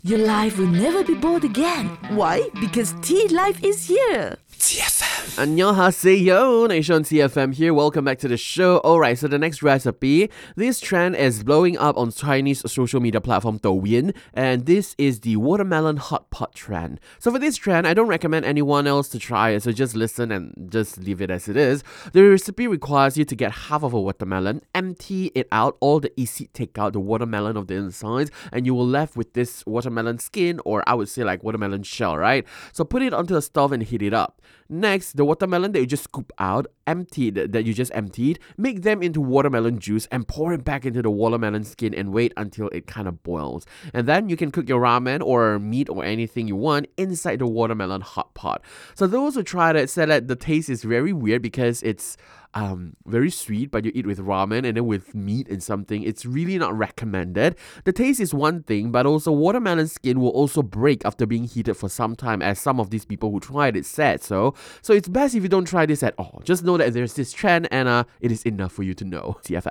Your life will never be bored again. Why? Because Tea Life is here. TFM. Annyeonghaseyo, Nation TFM here. Welcome back to the show. Alright, so the next recipe. This trend is blowing up on Chinese social media platform Douyin, and this is the watermelon hot pot trend. So for this trend, I don't recommend anyone else to try it, so just listen and just leave it as it is. The recipe requires you to get half of a watermelon, empty it out, all the seed, take out the watermelon of the inside, and you will left with this watermelon skin, or I would say like watermelon shell, right? So put it onto the stove and heat it up. Next, the watermelon that you just scoop out, that you just emptied, make them into watermelon juice and pour it back into the watermelon skin and wait until it kind of boils. And then you can cook your ramen or meat or anything you want inside the watermelon hot pot. So those who tried it said that the taste is very weird because it's very sweet, but you eat with ramen and then with meat and something. It's really not recommended. The taste is one thing, but also watermelon skin will also break after being heated for some time, as some of these people who tried it said so. So it's best if you don't try this at all. Just know that there's this trend and it is enough for you to know. TFM.